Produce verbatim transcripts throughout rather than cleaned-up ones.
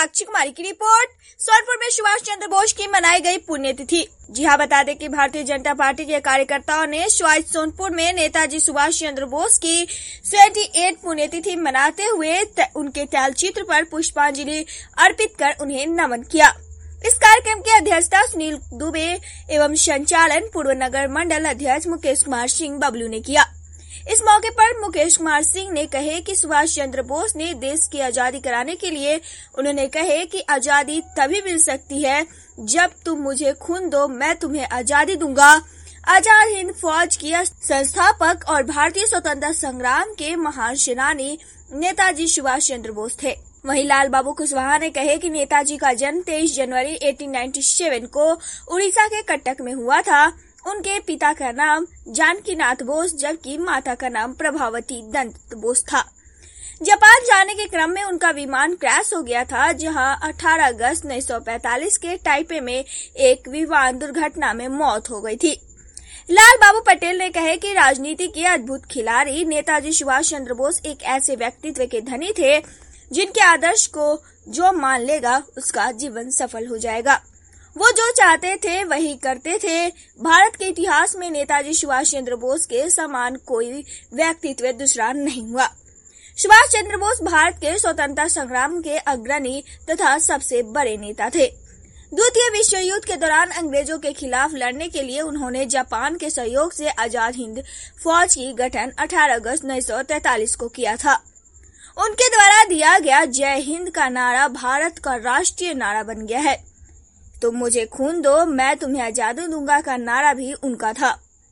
साक्षी कुमारी की रिपोर्ट। सोनपुर में सुभाष चंद्र बोस की मनाई गई पुण्यतिथि। जी हाँ, बता दें कि भारतीय जनता पार्टी के कार्यकर्ताओं ने आज सोनपुर में नेताजी सुभाष चंद्र बोस की अठहत्तरवीं पुण्यतिथि मनाते हुए उनके तैलचित्र पर पुष्पांजलि अर्पित कर उन्हें नमन किया। इस कार्यक्रम की अध्यक्षता सुनील दुबे एवं संचालन पूर्व नगर मंडल अध्यक्ष मुकेश कुमार सिंह बबलू ने किया। इस मौके पर मुकेश कुमार सिंह ने कहे कि सुभाष चंद्र बोस ने देश की आजादी कराने के लिए उन्होंने कहे कि आजादी तभी मिल सकती है जब तुम मुझे खून दो, मैं तुम्हें आजादी दूंगा। आजाद हिंद फौज की संस्थापक और भारतीय स्वतंत्रता संग्राम के महान सेनानी नेताजी सुभाष चंद्र बोस थे। वहीं लाल बाबू कुशवाहा ने कहे कि नेताजी का जन्म तेईस जनवरी अठारह सौ सत्तानवे को उड़ीसा के कटक में हुआ था। उनके पिता का नाम जानकीनाथ बोस जबकि माता का नाम प्रभावती दत्त बोस था। जापान जाने के क्रम में उनका विमान क्रैश हो गया था, जहां अठारह अगस्त उन्नीस सौ पैंतालीस के टाइपे में एक विमान दुर्घटना में मौत हो गई थी। लाल बाबू पटेल ने कहे कि राजनीति के अद्भुत खिलाड़ी नेताजी सुभाष चंद्र बोस एक ऐसे व्यक्तित्व के धनी थे जिनके आदर्श को जो मान लेगा उसका जीवन सफल हो जाएगा। वो जो चाहते थे वही करते थे। भारत के इतिहास में नेताजी सुभाष चंद्र बोस के समान कोई व्यक्तित्व दूसरा नहीं हुआ। सुभाष चंद्र बोस भारत के स्वतंत्रता संग्राम के अग्रणी तथा सबसे बड़े नेता थे। द्वितीय विश्व युद्ध के दौरान अंग्रेजों के खिलाफ लड़ने के लिए उन्होंने जापान के सहयोग से आजाद हिंद फौज की गठन अठारह अगस्त उन्नीस सौ तैंतालीस को किया था। उनके द्वारा दिया गया जय हिंद का नारा भारत का राष्ट्रीय नारा बन गया है। तुम मुझे खून दो, मैं तुम्हें आजादी दूंगा का नारा भी उनका था।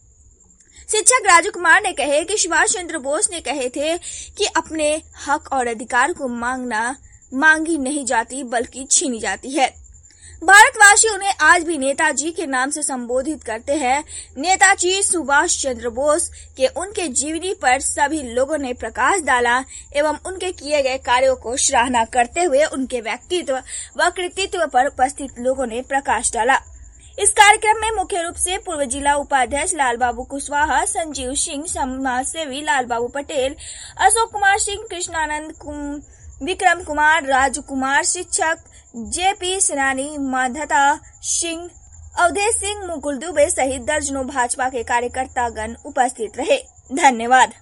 शिक्षक राजू कुमार ने कहे कि सुभाष चंद्र बोस ने कहे थे कि अपने हक और अधिकार को मांगना मांगी नहीं जाती बल्कि छीनी जाती है। भारतवासी उन्हें आज भी नेताजी के नाम से संबोधित करते हैं। नेताजी सुभाष चंद्र बोस के उनके जीवनी पर सभी लोगों ने प्रकाश डाला एवं उनके किए गए कार्यों को सराहना करते हुए उनके व्यक्तित्व व कृतित्व पर उपस्थित लोगों ने प्रकाश डाला। इस कार्यक्रम में मुख्य रूप से पूर्व जिला उपाध्यक्ष लाल बाबू कुशवाहा, संजीव सिंह, समाज सेवी लाल बाबू पटेल, अशोक कुमार सिंह, कृष्णानंद, विक्रम कुमार, राजू कुमार, शिक्षक जेपी सेनानी, माधता सिंह, अवधेश सिंह, मुकुल दुबे सहित दर्जनों भाजपा के कार्यकर्तागण उपस्थित रहे। धन्यवाद।